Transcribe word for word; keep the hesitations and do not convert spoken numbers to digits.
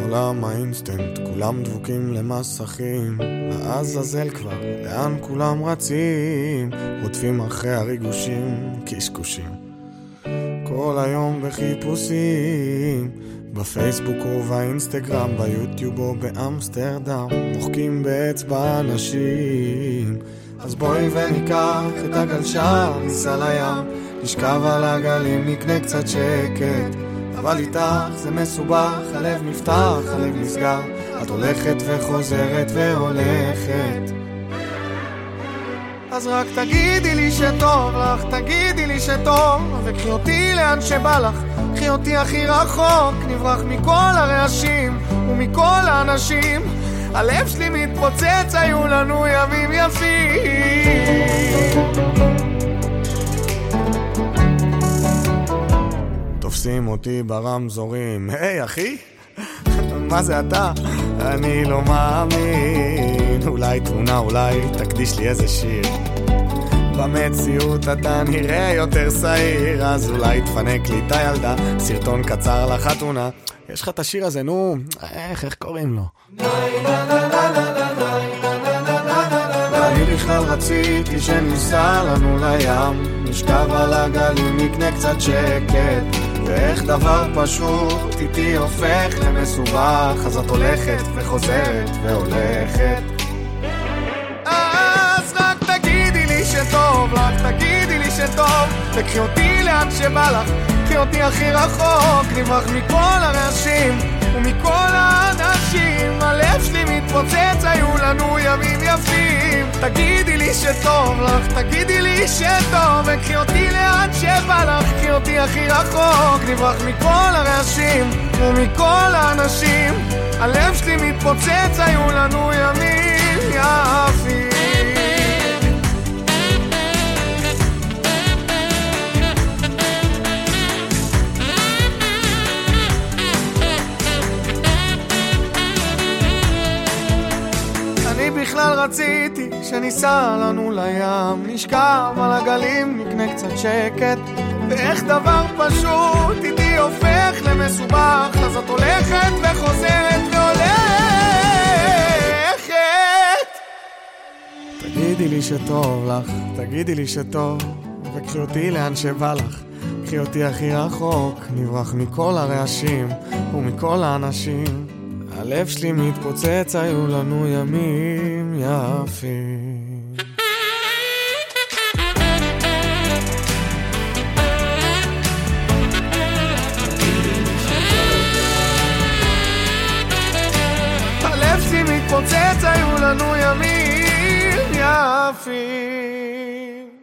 עולם האינסטנט, כולם דבוקים למסכים, לעזאזל כבר, לאן כולם רצים, רודפים אחרי הריגושים, קשקושים. כל היום בחיפושים, בפייסבוק ובאינסטגרם, ביוטיוב או באמסטרדם, מוחקים באצבע אנשים. אז בואי וניקח את הגלשה, ניסע לים, נשכב על הגלים, נקנה קצת שקט. אבל איתך זה מסובך, הלב נפתח, הלב נסגר, את הולכת וחוזרת והולכת. אז רק תגידי לי שטוב לך, תגידי לי שטוב, וקחי אותי לאן שבא לך, קחי אותי הכי רחוק, נברח מכל הרעשים ומכל האנשים. הלב שלי מתפוצץ, היו לנו ימים יפים. תופסים אותי ברמזורים, היי אחי, מה זה אתה? אני לא מאמין, אולי תמונה, אולי תקדיש לי איזה שיר. במציאות אתה נראה יותר שעיר, אז אולי תפנק לי את הילדה, סרטון קצר לחתונה. יש לך את השיר הזה, נו, איך, איך קוראים לו? אני בכלל רציתי שניסע לנו לים, נשכב על הגלים, נקנה קצת שקט, ואיך דבר פשוט איתי הופך למסובך, אז את הולכת וחוזרת והולכת. אז רק תגידי לי שטוב לך, תגידי לי שטוב, וקחי אותי לאן שבא לך, קחי אותי הכי רחוק, נברח מכל הרעשים ומכל האנשים. הלב שלי מתפוצץ, היו לנו ימים יפים. תגידי לי שטוב לך, תגידי לי שטוב, וקחי אותי לאן שבא לך, קחי אותי הכי רחוק, נברח מכל הרעשים ומכל האנשים. הלב שלי מתפוצץ, היו לנו ימים יפים. אני בכלל רציתי שניסע לנו לים, נשכב על הגלים, נקנה קצת שקט, ואיך דבר פשוט איתי הופך למסובך, אז את הולכת וחוזרת והולכת. תגידי לי שטוב לך, תגידי לי שטוב, וקחי אותי לאן שבא לך, קחי אותי הכי רחוק, נברח מכל הרעשים ומכל האנשים. הלב שלי מתפוצץ, היו לנו ימים יפים. הלב שלי מתפוצץ, היו לנו ימים יפים.